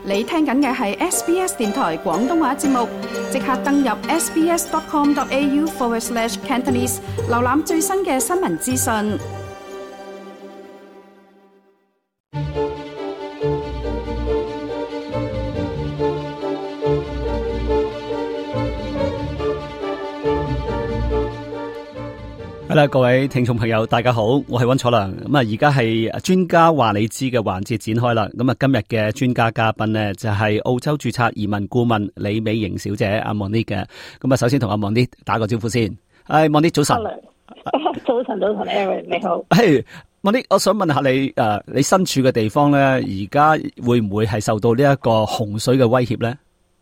你聽緊嘅係 SBS 電台廣東話節目，即刻登入 sbs.com.au/Cantonese 瀏覽最新嘅新聞資訊。 係啦，各位聽眾朋友，大家好，我係溫楚良。咁啊，而家係專家話你知嘅環節展開啦。咁啊，今日嘅專家嘉賓呢，就係澳洲註冊移民顧問李美瑩小姐阿 Monique 嘅。咁啊，首先同阿 Monique 打個招呼先。Monique 早晨。 早晨，Aaron 你好。 係 Monique，我想問下你你身處嘅地方咧，而家會唔會係受到呢一個洪水嘅威脅咧？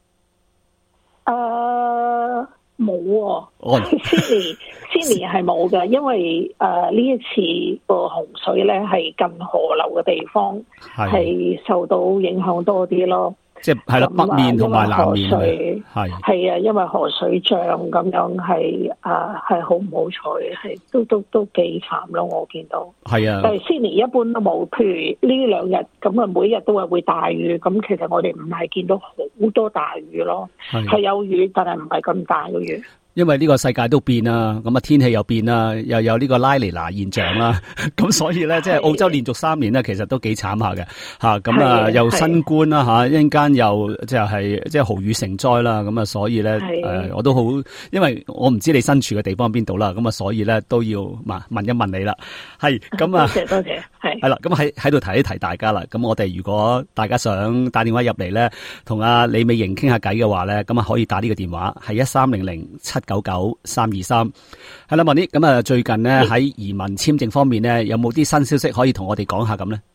冇，Sydney 係冇嘅，因為呢一次個洪水咧係近河流嘅地方，係受到影響多啲咯。即係啦，北面同埋南面係啊，因為河水漲咁樣係好唔好彩，係都幾慘咯。我見到係啊，但係 Sydney 一般都冇，譬如呢兩日咁啊，每日都係會大雨，咁其實我哋唔係見到好多大雨咯，係有雨，但係唔係咁大嘅雨。因為呢個世界都變啦，咁啊天氣又變啦，又有呢個拉尼娜現象啦，咁所以咧，即係澳洲連續3年咧，其實都幾慘下嘅吓，咁啊又新冠啦吓，一陣間又即係豪雨成災啦，咁啊所以咧我都好，因為我唔知你身處嘅地方邊度啦，咁啊所以咧都要問一問你啦，係咁啊，多謝，係啦，咁喺度提一提大家啦，咁我哋如果大家想打電話入嚟咧，同阿李美瑩傾下偈嘅話咧，咁啊可以打呢個電話係1300-799-323。係啦，Monique，咁啊最近咧喺移民簽證方面咧，有冇啲新消息可以同我哋講下咁咧？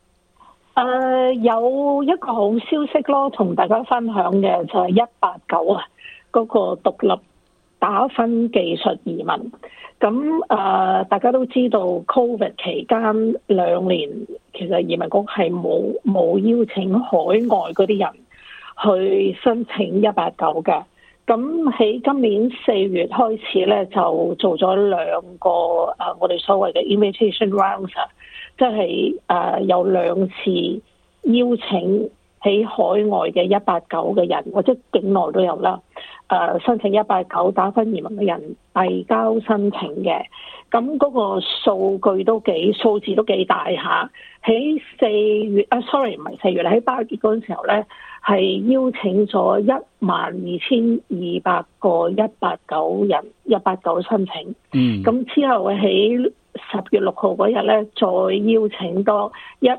有一個好消息咯，同大家分享嘅就係189啊，嗰個獨立打分技術移民。咁大家都知道 COVID 期間2年，其實移民局係冇邀請海外嗰啲人去申請189嘅。咁喺今年4月開始咧，就做咗2個我哋所謂嘅 invitation rounds， 即係有2次邀請喺海外嘅189嘅人，或者境內都有啦。申請189打分移民嘅人遞交申請嘅，咁嗰個數字都幾大下。喺4月sorry 唔係4月啦，喺8月嗰陣時候咧，係邀請咗12,200個189人189申請。咁之後喺10月6號嗰日咧，再邀請多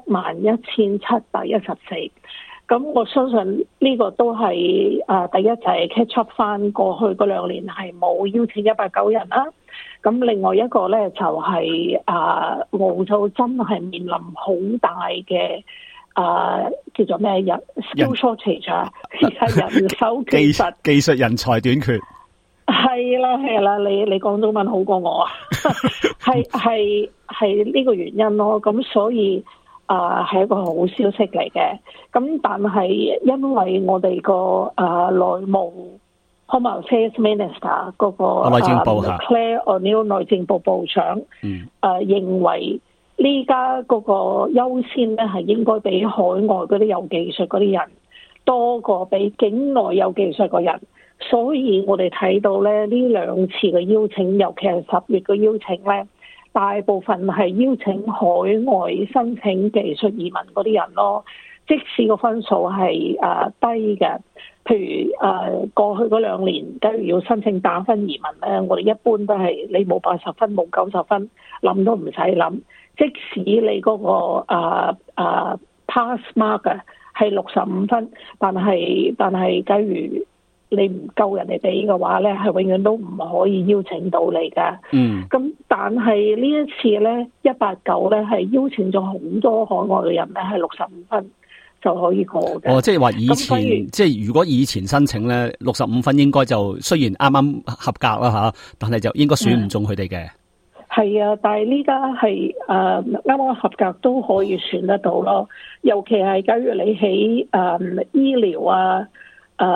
11,714。咁我相信呢個都係第一就係 catch up 翻過去嗰2年係冇邀請189人啦。咁另外一個咧就係澳洲真係面臨好大嘅叫做咩人 skill shortage 啊，人手缺乏， 技術人才短缺。 係啦，你講中文好過我啊，係呢個原因咯。咁所以係一個好消息嚟嘅。咁但係因為我哋個內務 Home Affairs Minister 嗰個內政部 Claire O'Neil 內政部部長認為呢家嗰個優先咧係應該俾海外嗰啲有技術嗰啲人多過俾境內有技術嘅人，所以我哋睇到咧呢2次嘅邀請，尤其係10月嘅邀請咧，大部分係邀請海外申請技術移民嗰啲人咯，即使個分數係低嘅，譬如過去嗰2年，假如要申請打分移民咧，我哋一般都係你冇80分冇90分，諗都唔使諗。即使你嗰個pass mark 係65分，但係假如你唔夠人哋俾嘅話咧，係永遠都唔可以邀請到你噶。咁但係呢一次咧189咧係邀請咗好多海外嘅人咧，係65分就可以過嘅。 即係話以前，即係如果以前申請咧65分應該就雖然啱啱合格啦吓，但係就應該選唔中佢哋嘅。 係啊，但係呢家係啱啱合格都可以選得到咯。尤其係假如你喺醫療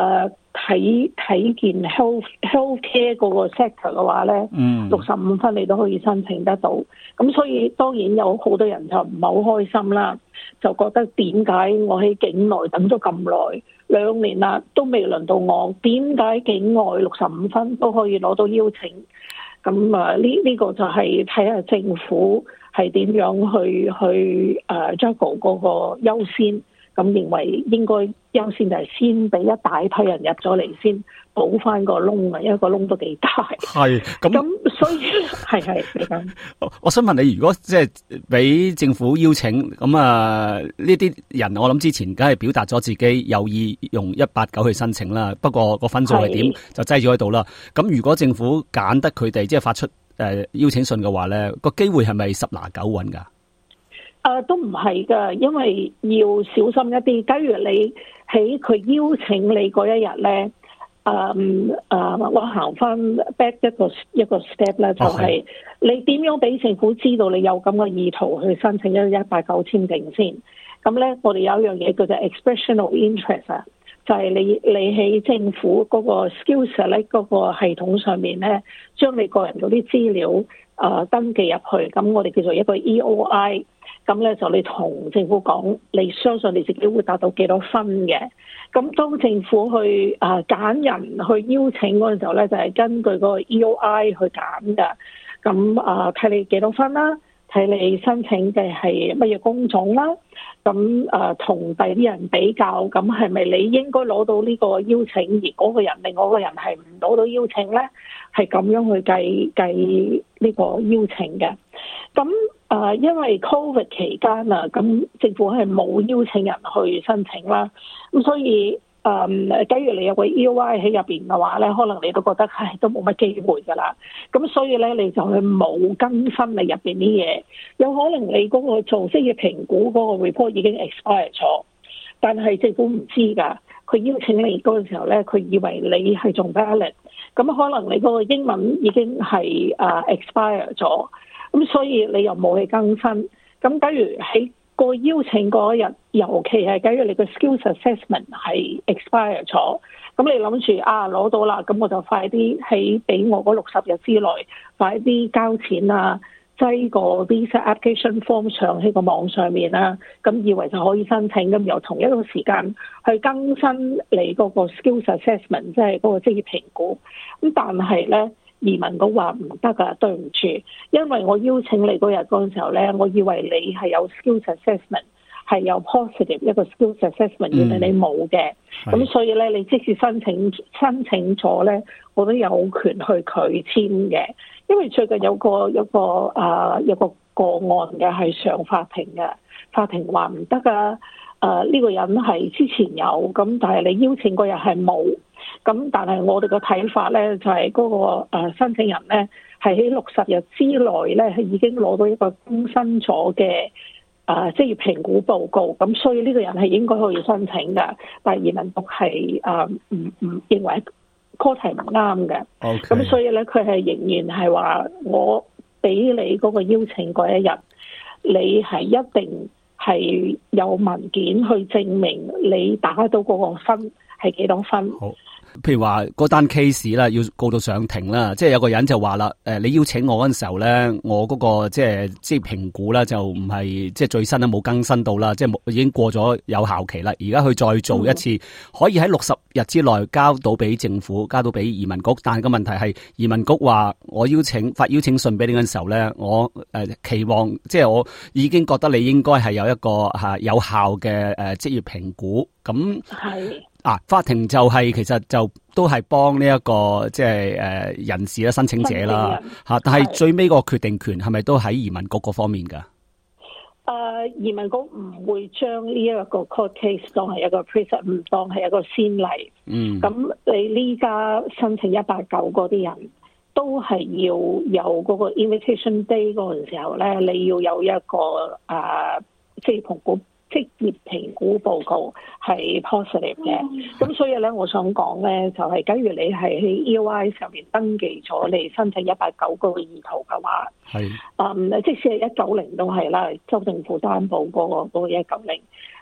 睇見 healthcare 嗰個 sector 嘅話咧，65分你都可以申請得到。咁所以當然有好多人就唔係好開心啦，就覺得點解我喺境內等咗咁耐2年啦，都未輪到我？點解境外65分都可以攞到邀請？咁呢個就係睇下政府係點樣去juggle 嗰個優先。咁認為應該優先就係先俾一大批人入咗嚟先補翻個窿啊，因為個窿都幾大。 係咁，所以係你講。 我想問你，如果即係俾政府邀請，咁呢啲人，我諗之前梗係表達咗自己有意用189去申請啦。不過個分數係點就擠咗喺度啦。咁如果政府揀得佢哋即係發出邀請信嘅話咧，個機會係咪10拿9穩㗎？ 都唔係㗎，因為要小心一啲。假如你喺佢邀請你嗰一日咧，我行翻 back 一個 step 咧，就係你點樣俾政府知道你有咁嘅意圖去申請189簽證先？咁咧，我哋有一樣嘢叫做 expression of interest 啊，就係你喺政府嗰個 skills 咧嗰個系統上面咧，將你個人嗰啲資料登記入去，咁我哋叫做一個 EOI。咁咧就你同政府講，你相信你自己會達到幾多分嘅。咁當政府去揀人去邀請嗰陣時候咧，就係根據嗰個 EOI 去揀㗎。咁睇你幾多分啦，睇你申請嘅係乜嘢工種啦。咁同第啲人比較，咁係咪你應該攞到呢個邀請，而嗰個人另外一個人係唔攞到邀請咧？係咁樣去計呢個邀請嘅。咁因為 Covid 期間啊，咁政府係冇邀請人去申請啦，咁所以假如你有個 EOI 喺入邊嘅話咧，可能你都覺得都冇乜機會㗎啦。咁所以咧，你就去冇更新你入邊啲嘢，有可能你嗰個做職業評估嗰個 report 已經 expire 咗，但係政府唔知㗎。佢邀請你嗰個時候咧，佢以為你係仲 valid， 咁可能你嗰個英文已經係expire 咗。咁所以你又冇去更新，咁假如喺個邀請嗰日，尤其係假如你個 skills assessment 係 expire 咗，咁你諗住攞到啦，咁我就快啲喺俾我嗰60日之內，快啲交錢啊，擠個 visa application form 上喺個網上面啦，咁以為就可以申請，咁又同一個時間去更新你嗰個 skills assessment， 即係嗰個職業評估，咁但係咧。移民局話唔得㗎，對唔住，因為我邀請你嗰日嗰陣時候咧，我以為你係有 skills assessment， 係有 positive 一個 skills assessment， 原來你冇嘅，咁所以咧，你即使申請咗咧，我都有權去拒簽嘅，因為最近有個個案嘅係上法庭嘅，法庭話唔得㗎，呢個人係之前有，咁但係你邀請嗰日係冇。咁但係我哋個睇法咧，就係嗰個申請人咧，係喺60日之內咧，係已經攞到一個更新咗嘅職業評估報告，咁所以呢個人係應該可以申請嘅。但係移民局係唔認為 call 題唔啱嘅，咁所以咧佢係仍然係話我俾你嗰個邀請嗰一日，你係一定係有文件去證明你打到嗰個分係幾多分。 好。譬如話嗰單 case 啦，要告到上庭啦，即係有個人就話啦，你邀請我嗰陣時候咧，我嗰個即係評估啦，就唔係即係最新啦，冇更新到啦，即係已經過咗有效期啦。而家佢再做一次，可以喺60日之內交到俾政府，交到俾移民局。但係個問題係，移民局話我發邀請信俾你嗰陣時候咧，我期望即係我已經覺得你應該係有一個有效嘅職業評估。咁係。法庭就係其實就都係幫呢一個即係人士啦、申請者啦嚇，但係最尾個決定權係咪都喺移民局嗰方面㗎？ 移民局唔會將呢一個 court case 當係一個 precedent， 唔當係一個先例。咁你呢家申請189嗰啲人都係要有嗰個 invitation day 嗰陣時候咧，你要有一個職業評估報告係 positive 嘅，咁所以咧，我想講咧，就係假如你係喺 EOI 上面登記咗你申請189嗰個意圖嘅話，即使係190都係啦，州政府擔保嗰個190，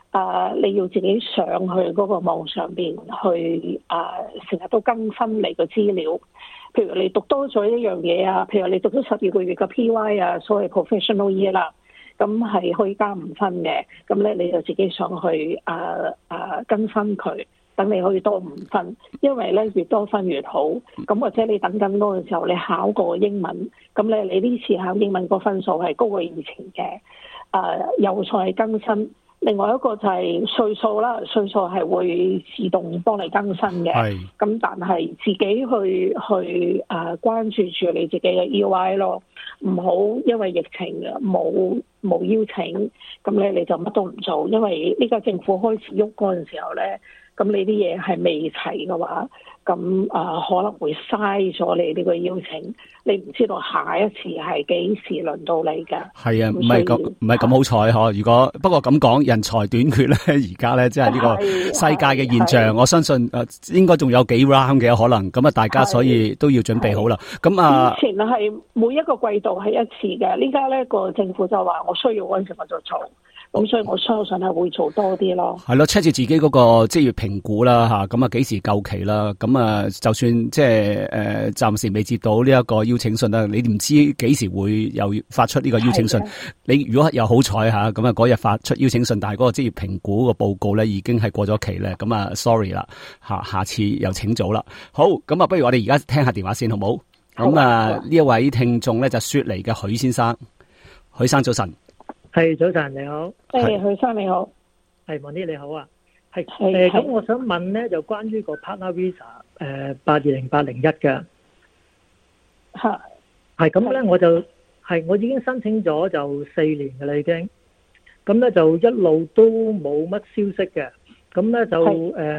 你要自己上去嗰個網上邊去成日都更新你個資料。譬如你讀多咗一樣嘢啊，譬如你讀咗12個月嘅 PY 啊，所謂 professional year 啦，咁係可以加5分嘅。咁咧你就自己上去更新佢，等你可以多5分。因為咧越多分越好。咁或者你等緊嗰個時候，你考過英文，咁咧你呢次考英文個分數係高過以前嘅，又再更新。另外一個就係歲數啦，歲數係會自動幫你更新嘅。咁但係自己去關注住你自己嘅 EY 咯，唔好因為疫情冇邀請，咁咧你就乜都唔做。因為呢個政府開始喐嗰陣時候咧，咁你啲嘢係未齊嘅話，咁可能會嘥咗你呢個邀請。你唔知道下一次係幾時輪到你㗎。 係啊，唔係咁好彩嗬。如果不過咁講，人才短缺咧，而家咧即係呢個世界嘅現象。我相信應該仲有幾 round 嘅可能。咁啊，大家所以都要準備好啦。咁以前係每一個季度係一次嘅，呢家咧個政府就話我需要嗰陣時我就做。咁所以我相信係會做多啲咯。係咯 ，check 住自己嗰個職業評估啦吓，咁啊幾時夠期啦？咁啊，就算即係暫時未接到呢一個邀請信啦，你唔知幾時會又發出呢個邀請信。你如果又好彩吓，咁啊嗰日發出邀請信，但係嗰個職業評估個報告咧已經係過咗期咧，咁啊 sorry 啦，下次又請早啦。好，咁啊不如我哋而家聽下電話先好唔好？咁呢一位聽眾咧就雪梨嘅許先生，許生早晨。 係早晨，你好。 許生你好。 係Monique你好啊。咁我想問咧，就關於個 Partner Visa 820801嘅。 嚇。 係咁咧，我已經申請咗就4年嘅啦，已經。咁咧就一路都冇乜消息嘅。咁咧就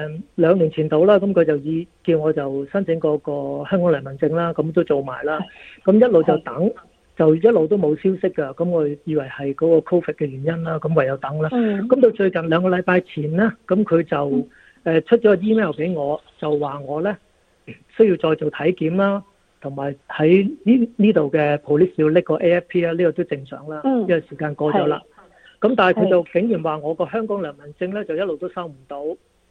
2年前到啦，咁佢就叫我就申請嗰個香港良民證啦，咁都做埋啦。咁一路就等。就一路都冇消息㗎，咁我以為係嗰個 Covid 嘅原因啦，咁唯有等啦。咁到最近2個禮拜前咧，咁佢就出咗個 email 俾我，就話我咧需要再做體檢啦，同埋喺呢度嘅 police 要拎個 AFP 啊，呢個都正常啦，因為時間過咗啦。咁但係佢就竟然話我個香港良民證咧就一路都收唔到。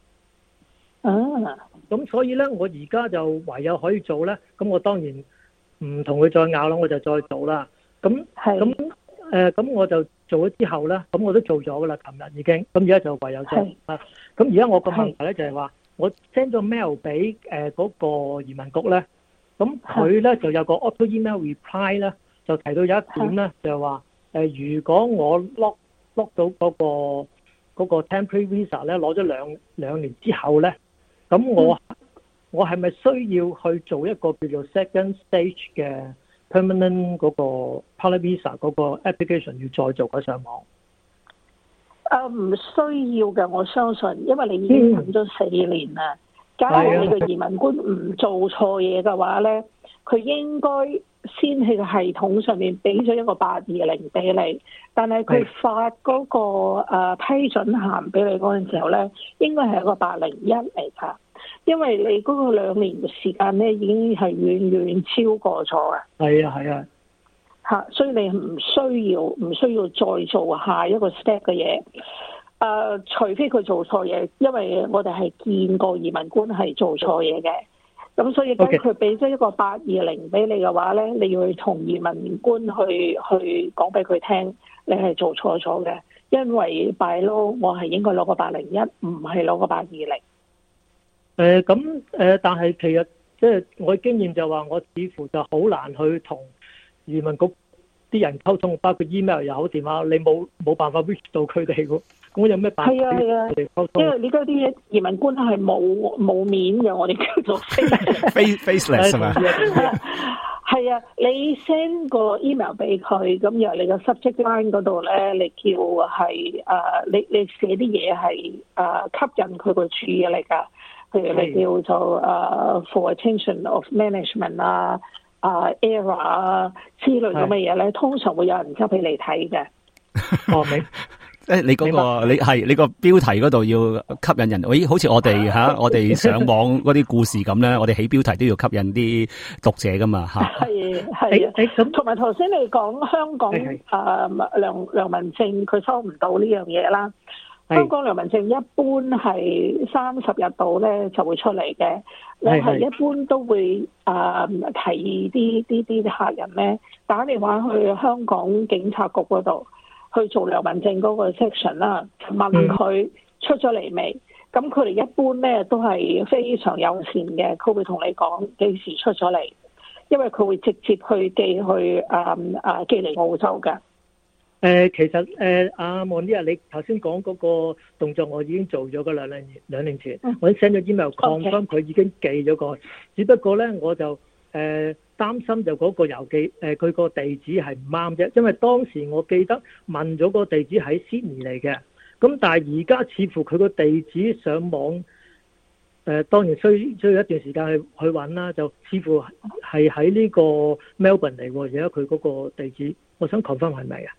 咁所以咧，我而家就唯有可以做咧，咁我當然唔同佢再拗啦，我就再做啦。咁我就做咗之後咧，咁我都做咗噶啦，琴日已經。咁而家就唯有做啊。咁而家我個問題咧就係話，我 send 咗 mail 俾嗰個移民局咧，咁佢咧就有個 auto email reply 咧，就提到有一點咧，就係話如果我 lock 到嗰個 temporary visa 咧，攞咗兩年之後咧，咁我係咪需要去做一個叫做 second stage 嘅 permanent 嗰個 Partner Visa 嗰個 application 要再做嘅上網？ 唔需要嘅，我相信，因為你已經等咗4年啦。假如你個移民官唔做錯嘢嘅話咧，佢應該先喺個系統上面俾咗一個820俾你，但係佢發嗰個批准函俾你嗰陣時候咧，應該係一個801嚟㗎。因為你嗰個2年嘅時間咧，已經係遠遠超過咗啊！係啊，嚇！所以你唔需要再做下一個 step 嘅嘢。除非佢做錯嘢，因為我哋係見過移民官係做錯嘢嘅。咁所以當佢俾咗一個820俾你嘅話咧，你要去同移民官去講俾佢聽，你係做錯咗嘅。因為 by law 我係應該攞個801，唔係攞個820。 但係其實即係我經驗就話，我似乎就好難去同移民局啲人溝通，包括 email 又好電話，你冇辦法 reach 到佢哋嘅。咁有咩辦法？係啊，因為你嗰啲移民官係冇面嘅，我哋叫做 faceless 係咪？ 係啊，你 send 個 email 俾佢，咁由你個 subject line 嗰度咧，你叫係你寫啲嘢係吸引佢個注意力㗎。譬如你叫做for attention of management error 啊之類咁嘅嘢咧，通常會有人執俾你睇嘅。 明。 你嗰個你個標題嗰度要吸引人，好似我哋我哋上網嗰啲故事咁咧，我哋起標題都要吸引啲讀者噶嘛嚇。 係同埋頭先你講香港良民證佢收唔到呢樣嘢啦。 香港良民證一般係30日度咧就會出嚟嘅。我係一般都會提啲客人咧打電話去香港警察局嗰度去做良民證嗰個 section 啦，問佢出咗嚟未？咁佢哋一般咧都係非常友善嘅，佢會同你講幾時出咗嚟，因為佢會直接去寄嚟澳洲嘅。 其實阿莫尼亞，你頭先講嗰個動作，我已經做咗個兩年前，我已經 send 咗 email confirm 佢已經寄咗過去。只不過咧，我就擔心就嗰個郵寄佢個地址係唔啱啫，因為當時我記得問咗個地址喺 Sydney 嚟嘅，咁但係而家似乎佢個地址上網當然需要一段時間去揾啦，就似乎係喺呢個 Melbourne 嚟喎，而家佢嗰個地址，我想 confirm 係咪啊？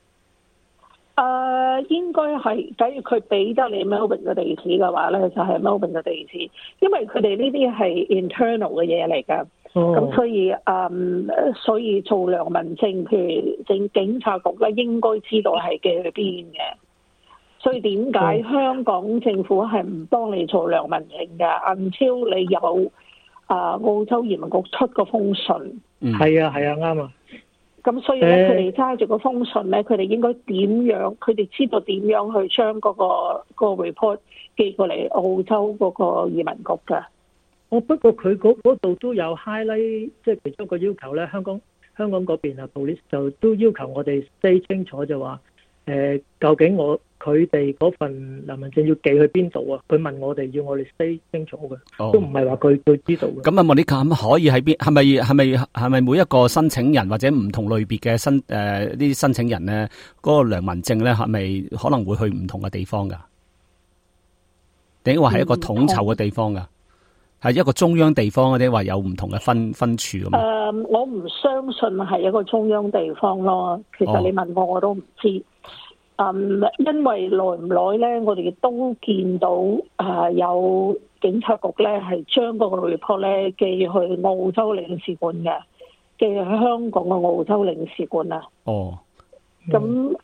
應該係，假如佢俾得你 Melbourne 嘅地址嘅話咧，就係 Melbourne 嘅地址，因為佢哋呢啲係 internal 嘅嘢嚟㗎。咁所以做良民證，譬如警察局咧，應該知道係寄去邊嘅。所以點解香港政府係唔幫你做良民證㗎？until你有澳洲移民局出個封信。 係啊，啱啊。 咁所以咧，佢哋揸住個封信咧，佢哋應該點樣？佢哋知道點樣去將嗰個 report 寄過嚟澳洲嗰個移民局㗎。 不過佢嗰度都有 highlight， 即係其中一個要求咧，香港嗰邊啊 police 就都要求我哋 say 清楚，就話究竟佢哋嗰份良民證要寄去邊度啊？佢問我哋，要我哋 say 清楚嘅，都唔係話佢知道嘅。 咁啊，莫尼卡可以喺邊？係咪每一個申請人或者唔同類別嘅呢啲申請人咧，嗰個良民證咧係咪可能會去唔同嘅地方㗎？定話係一個統籌嘅地方㗎？係一個中央地方，定話有唔同嘅分處咁？ 我唔相信係一個中央地方咯。其實你問我都唔知。因為耐唔耐咧，我哋都見到有警察局咧係將嗰個 report 咧寄去澳洲領事館嘅，寄去香港嘅澳洲領事館啊。咁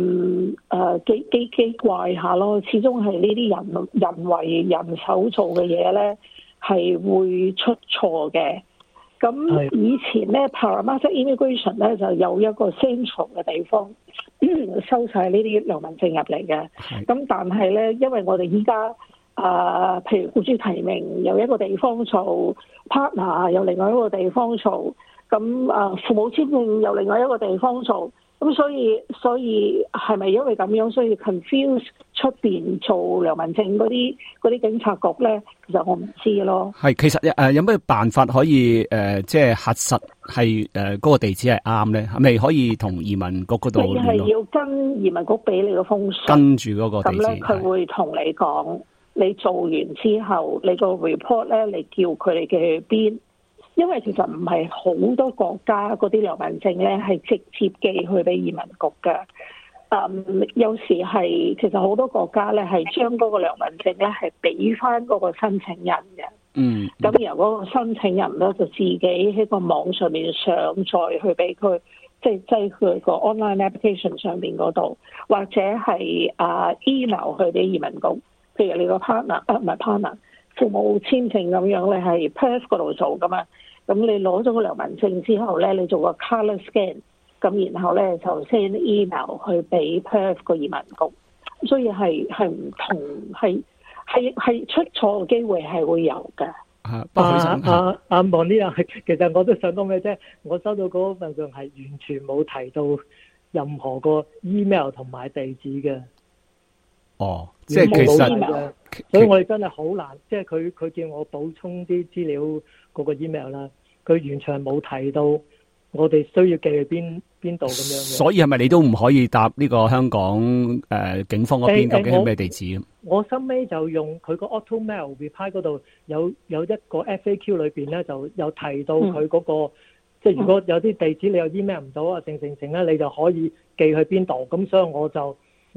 幾怪下咯，始終係呢啲人為人手做嘅嘢咧，係會出錯嘅。咁以前咧 Parramatta Immigration 咧就有一個 central 嘅地方收晒呢啲良民證入嚟嘅。咁但係咧，因為我哋依家譬如僱主提名有一個地方做 partner， 有另外一個地方做，咁父母簽證有另外一個地方做。咁所以係咪因為咁樣，所以 confuse 出邊做良民證嗰啲警察局咧？其實我唔知咯。 其實有咩辦法可以即係核實係嗰個地址係啱咧？係咪可以同移民局嗰度？你係要跟移民局俾你個封信， 跟住嗰個地址。咁咧，佢會同你講，你做完之後，你個 report 咧，你叫佢哋去邊？因為其實唔係好多國家嗰啲良民證咧係直接寄去俾移民局嘅。有時係其實好多國家咧係將嗰個良民證咧係俾翻嗰個申請人嘅。咁然後嗰個申請人咧就自己喺個網上面上載去俾佢，即係擠佢個 online application 上面嗰度，或者係email 去俾移民局。譬如你個 partner 唔係 partner，父母簽證咁樣咧係 Perth 嗰度做噶嘛。咁你攞咗個良民證之後咧，你做個 colour scan， 咁然後咧就 send email 去俾 Perth 個移民局，所以係唔同，係出錯嘅機會係會有嘅。 莫尼亞，其實我都想講咩啫？我收到嗰份上係完全冇提到任何個 email 同埋地址嘅。 即係其實， 所以我哋真係好難，即係佢叫我補充啲資料嗰個 email 啦，佢完全係冇提到我哋需要寄去邊度咁樣嘅。所以係咪你都唔可以答呢個香港警方嗰邊究竟係咩地址？ 我收尾就用佢個 auto mail reply 嗰度有一個 FAQ 裏邊咧，就有提到佢嗰個，即係如果有啲地址你又 email 唔到啊，成咧，你就可以寄去邊度。咁所以我就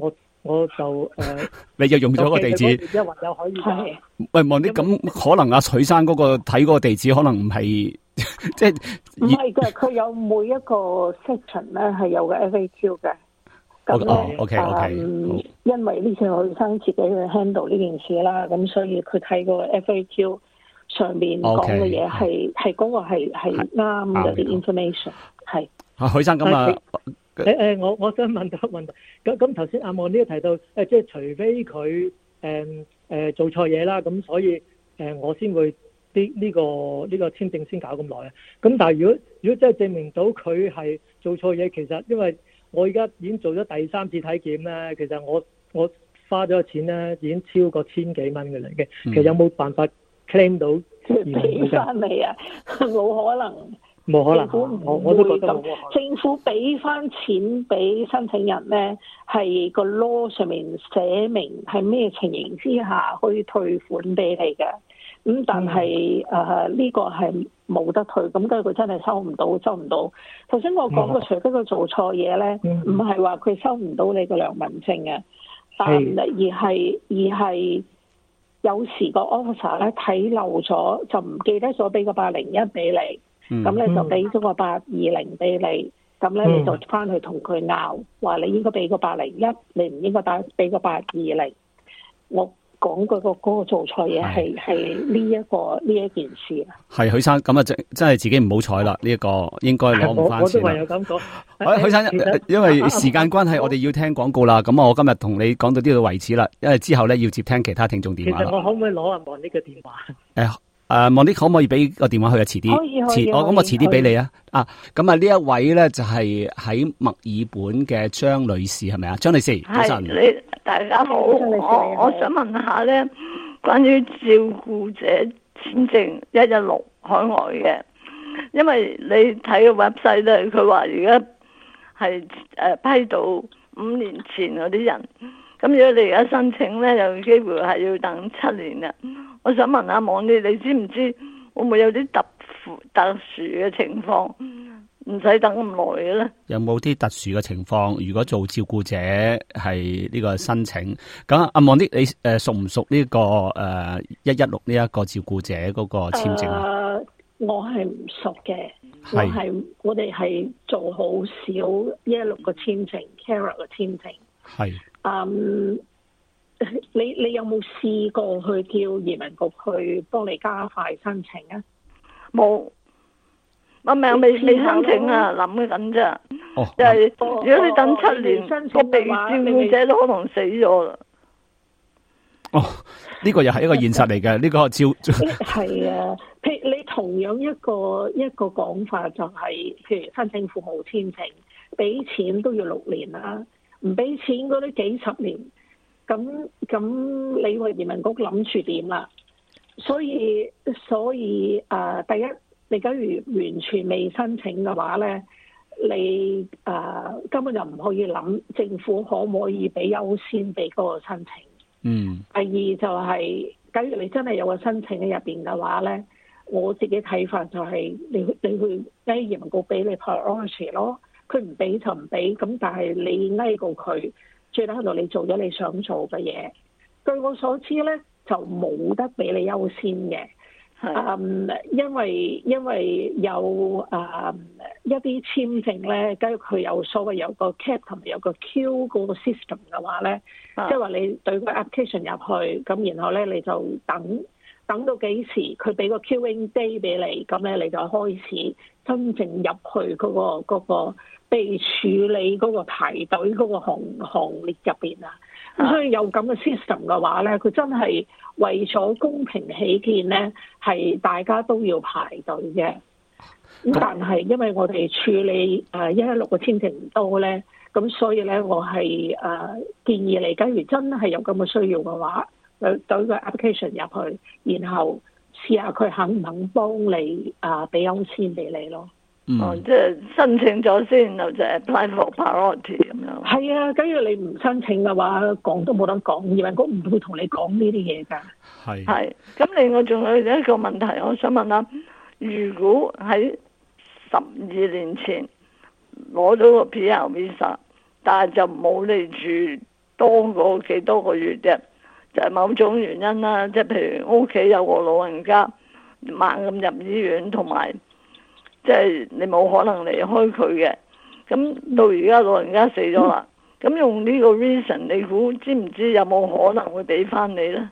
你就用咗個地址， 一或有可以。 喂，望啲咁可能阿許生嗰個睇嗰個地址可能唔係，即係唔係嘅，佢有每一個 section 咧係有個 FAQ 嘅。 咁咧 ，OK， 因為呢次學生自己去 handle 呢件事啦，咁所以佢睇個 FAQ 上面講嘅嘢係嗰個係啱嘅啲 information 係。 許生咁啊， 我想問多個問題。咁頭先阿望呢個提到即係除非佢做錯嘢啦，咁所以我先會呢個簽證先搞咁耐啊。咁但係如果真係證明到佢係做錯嘢，其實因為我而家已經做咗第3次體檢咧，其實我花咗嘅錢咧已經超過1000幾蚊嘅嚟嘅。其實有冇辦法 claim 到俾翻你啊？冇可能， 冇可能。我都覺得冇可能。 政府俾翻錢俾申請人咧，係個 law 上面寫明係咩情形之下可以退款俾你嘅。咁但係呢個係冇得退，咁跟住佢真係收唔到。頭先我講過，除非佢做錯嘢咧，唔係話佢收唔到你個良民證啊，而係有時個 officer 咧睇漏咗，就唔記得咗俾個801俾你，咁你就俾咗個820俾你，咁咧你就翻去同佢拗，話你應該俾個801，你唔應該俾個820。我講嗰個做錯嘢係呢一件事啊。 係許生咁啊，真係自己唔好彩啦！呢一個應該攞唔翻錢啦。 我都有咁講。 許生，因為時間關係，我哋要聽廣告啦。咁我今日同你講到呢度為止啦，因為之後咧要接聽其他聽眾電話啦。 其實我可唔可以攞阿望呢個電話？ 望啲可唔可以俾個電話佢啊？遲啲，我遲啲俾你啊！咁啊，呢一位咧就係喺墨爾本嘅張女士，係咪啊？張女士，早晨。 大家好，我想問下咧，關於照顧者簽證116海外嘅，因為你睇個 website 咧，佢話而家係批到5年前嗰啲人，咁如果你而家申請咧，有機會係要等7年嘅。我想問下網你知唔知會唔會有啲特殊嘅情況？唔使等咁耐嘅咧？有冇啲特殊嘅情況？如果做照顧者係呢個申請，咁阿望啲你熟唔熟呢個116呢一個照顧者嗰個簽證啊？ 我係唔熟嘅，我哋係做好少116個簽證 Carer 嘅簽證。係。你有冇試過去叫移民局去幫你加快申請啊？ 冇。我未申請啊，諗緊啫。就係如果你等7年，個被照顧者都可能死咗啦。 呢個又係一個現實嚟嘅，呢個係啊。譬如你同樣一個講法就係，譬如申請父母簽證，俾錢都要6年啦，唔俾錢嗰啲幾十年。咁你個移民局諗住點啦？所以第一，你假如完全未申請嘅話咧，你根本就唔可以諗政府可唔可以俾優先俾嗰個申請。第二就係，假如你真係有個申請喺入邊嘅話咧，我自己睇法就係你去嗌移民局俾你 priority 咯，佢唔俾就唔俾，咁但係你嗌過佢。最低限度你做咗你想做嘅嘢，據我所知咧就冇得俾你優先嘅，因為有一啲簽證咧，假如佢有所謂有個 cap 同埋有個 Q 嗰個 system 嘅話咧，即係話你對個 application 入去，咁然後咧你就等到幾時佢俾個 queuing day 俾你，咁咧你就開始真正入去嗰個被處理嗰個排隊嗰個行列入邊啊。咁所以有咁嘅 system 嘅話咧，佢真係為咗公平起見咧，係大家都要排隊嘅。咁但係因為我哋處理116個簽證唔多咧，咁所以咧我係建議你，假如真係有咁嘅需要嘅話，對個 application 入去，然後試下佢肯唔肯幫你俾優先俾你咯。 即係申請咗先，然後就 apply for priority 咁樣。係啊，假如你唔申請嘅話，講都冇得講，移民局唔會同你講呢啲嘢㗎。 係。咁另外仲有一個問題，我想問下，如果喺12年前攞到個 PR visa， 但係就冇嚟住多過幾多個月啫，就係某種原因啦，即係譬如屋企有個老人家猛咁入醫院，同埋即係你冇可能離開佢嘅。咁到而家老人家死咗啦， 咁用呢個 reason， 你估知唔知有冇可能會俾翻你咧？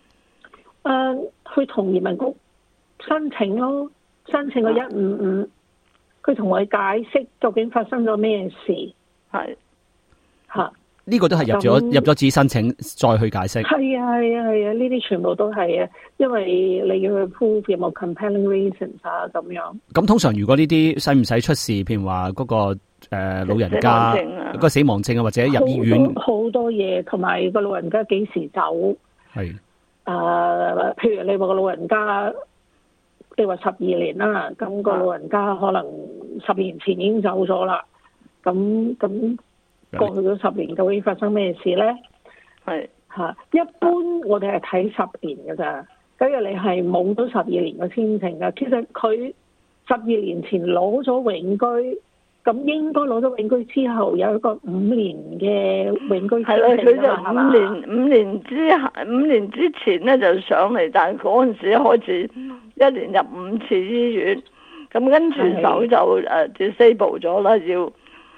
去同移民局申請咯，申請個155，佢同我解釋究竟發生咗咩事。 係嚇， 呢個都係入咗紙申請再去解釋。 係啊，呢啲全部都係啊，因為你要去 prove 有冇 compelling reasons 啊咁樣。 咁通常如果呢啲使唔使出示，譬如話嗰個老人家個死亡證啊，或者入醫院好多嘢，同埋個老人家幾時走？係譬如你話個老人家，你話12年啦，咁個老人家可能10年前已經走咗啦，咁過去咗10年究竟發生咩事咧？係嚇，一般我哋係睇10年㗎咋。假如你係冇咗12年嘅簽證㗎，其實佢12年前攞咗永居，咁應該攞咗永居之後有一個5年嘅永居簽證。係啦，佢就5年之前咧就上嚟，但係嗰陣時開始1年入5次醫院，咁跟住手就disable 咗啦，要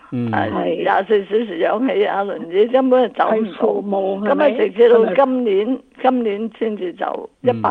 24小時氧氣啊輪椅，根本就走唔到，咁啊直至到今年先至走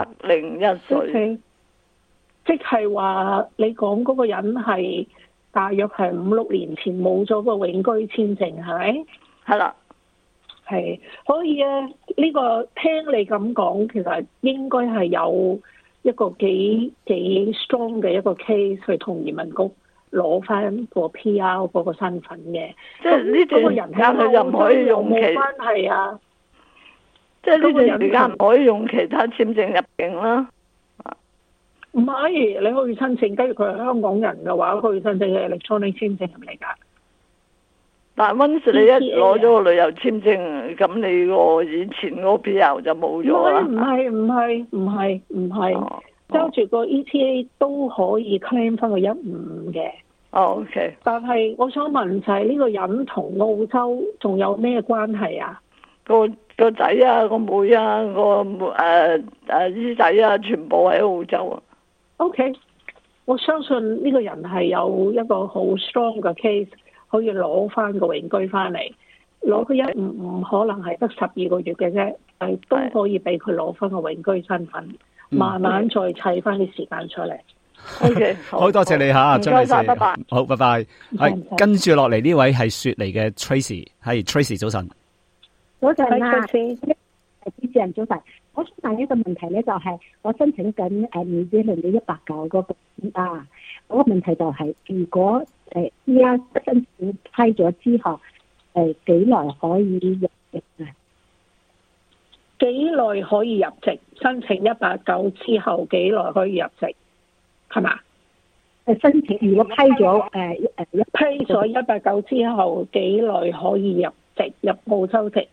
101歲。即係話你講嗰個人係大約係5-6年前冇咗個永居簽證，係咪？係啦，係可以啊。呢個聽你咁講，其實應該係有一個幾 strong 嘅一個 case 去同移民局攞翻個 PR 嗰個身份嘅。即係呢段時間佢就唔可以用冇關係啊。即係呢段時間唔可以用其他簽證入境啦。唔係，你可以申請，假如佢係香港人嘅話，可以申請嘅 electronic 簽證入嚟㗎。但係溫氏你一攞咗個旅遊簽證，咁你個以前嗰個 PR 就冇咗啦。唔係，揸住個 ETA 都可以 claim 翻個155嘅。OK。但係我想問就係呢個人同澳洲仲有咩關係啊？個仔啊，個妹啊，姨仔啊，全部喺澳洲啊。OK， 我相信呢個人係有一個好 strong 嘅 case，可以攞翻個永居翻嚟，攞個155可能係得12個月嘅啫，但都可以俾佢攞翻個永居身份，慢慢再砌翻啲時間出嚟。OK， 好多謝你嚇，張女士， 拜拜。 好，拜拜。係跟住落嚟呢位係雪梨嘅 Tracy， 係 Tracy 早晨。 早晨啊，主持人早晨。我想問一個問題咧，就係我申請緊New Zealand嘅189嗰個啊，嗰個問題就係如果依家申請批咗之後，幾耐可以入籍啊？幾耐可以入籍？申請189之後幾耐可以入籍？係嘛？申請如果批咗批咗189之後幾耐可以入籍入澳洲籍？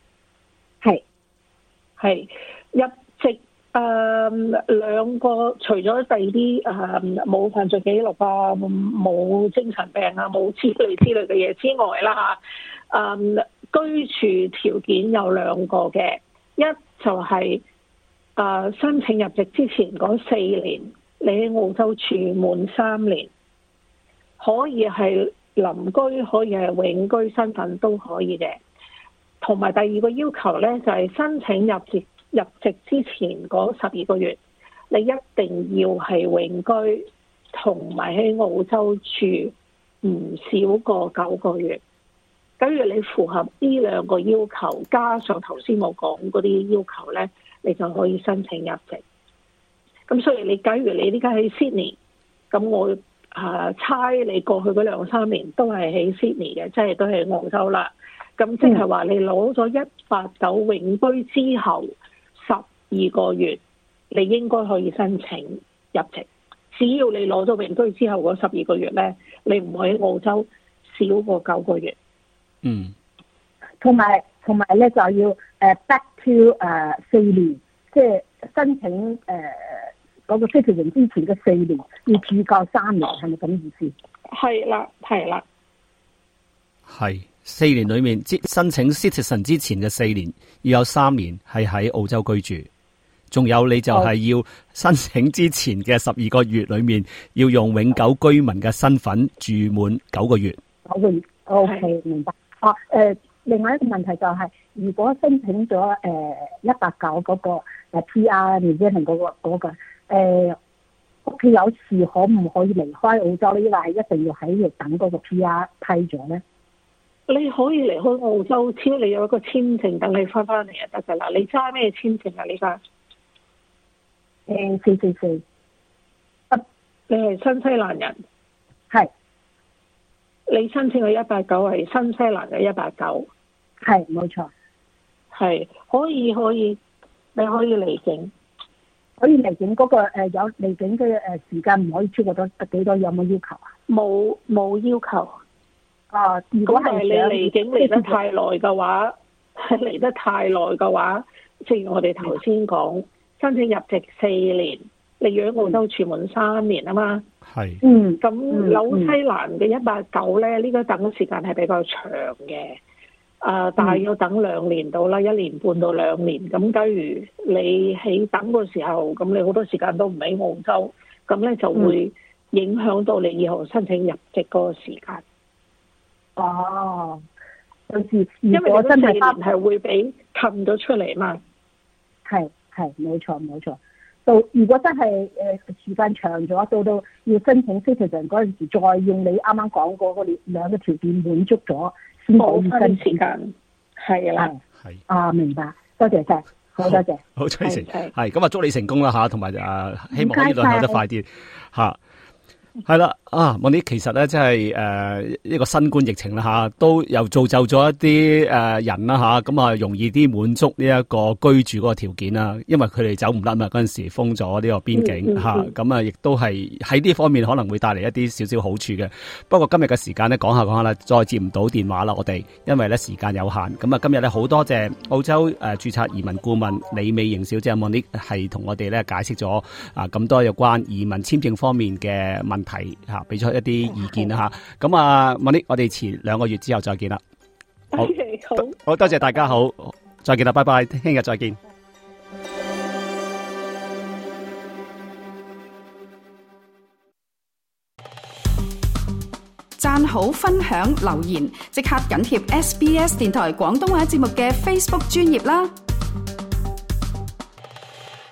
係入籍兩個，除咗第二啲冇犯罪記錄啊、冇精神病啊、冇之類嘅嘢之外啦，居住條件有兩個嘅，一就係申請入籍之前嗰4年，你喺澳洲住滿3年，可以係臨居，可以係永居身份都可以嘅。同埋第二個要求咧，就係申請入籍之前嗰12個月，你一定要係永居，同埋喺澳洲住唔少過9個月。假如你符合呢兩個要求，加上頭先我講嗰啲要求咧，你就可以申請入籍。咁所以假如你呢家喺 Sydney， 咁我猜你過去嗰2-3年都係喺 Sydney 嘅，即係都係澳洲啦。咁即係話你攞咗189永居之後12個月，你應該可以申請入籍。只要你攞咗永居之後嗰12個月咧，你唔可以喺澳洲少過9個月。嗯。同埋咧就要back to 4年，即係申請嗰個citizen之前嘅4年要住夠3年，係咪咁意思？係啦。 係4年裏面，申請 citizen 之前嘅4年要有3年係喺澳洲居住，仲有你就係要申請之前嘅12個月裏面要用永久居民嘅身份住滿9個月。9個月 ，OK， 明白。 另外一個問題就係，如果申請咗189嗰個PR 年輕人嗰個屋企有事，可唔可以離開澳洲呢？因為係一定要喺度等嗰個 PR 批咗咧？ 你可以離開澳洲，只要你有一個簽證等你翻嚟就得㗎啦。你揸咩簽證啊？呢家 444， 你係新西蘭人？ 係。 你申請嘅189係新西蘭嘅189？ 係，冇錯。 係可以，你可以離境。 可以離境嗰個有離境嘅時間唔可以超過多幾多？有冇要求啊？ 冇要求。 啊，如果係你離境嚟得太耐嘅話，嚟得太耐嘅話，正如我哋頭先講，申請入籍4年，你要喺澳洲住滿3年啊嘛。 係。 咁紐西蘭嘅189咧，呢個等時間係比較長嘅。但係要等2年到啦，1年半到2年。咁假如你喺等嘅時候，咁你好多時間都唔喺澳洲，咁咧就會影響到你以後申請入籍嗰個時間。 哦， 因為我真係4年係會俾冚咗出嚟嘛。係冇錯。到如果真係時間長咗，到要申請 citizen 嗰陣時，再用你啱啱講過嗰兩個條件滿足咗，先可以申請。時間係啦，係明白，多謝晒，好多謝， 好崔成，係咁啊，祝你成功啦嚇，同埋希望可以輪候得快啲嚇。係啦，Monique，其實咧，即係呢個新冠疫情啦吓，都又造就咗一啲人啦吓，咁啊容易啲滿足呢一個居住嗰個條件啦，因為佢哋走唔甩嘛，嗰陣時封咗呢個邊境吓，咁啊亦都係喺呢方面可能會帶嚟一啲少少好處嘅。不過今日嘅時間咧，講下啦，再接唔到電話啦，我哋因為咧時間有限，咁啊今日咧好多謝澳洲註冊移民顧問李美瑩小姐 Monique 係同我哋咧解釋咗咁多有關移民簽證方面嘅問題吓，俾咗一啲意見啦吓。咁Monique，我哋遲2個月之後再見啦。好多謝大家，好，再見啦，拜拜，聽日再見。 讚好、分享、留言，即刻緊貼SBS 電台廣東話節目嘅 Facebook 專頁啦。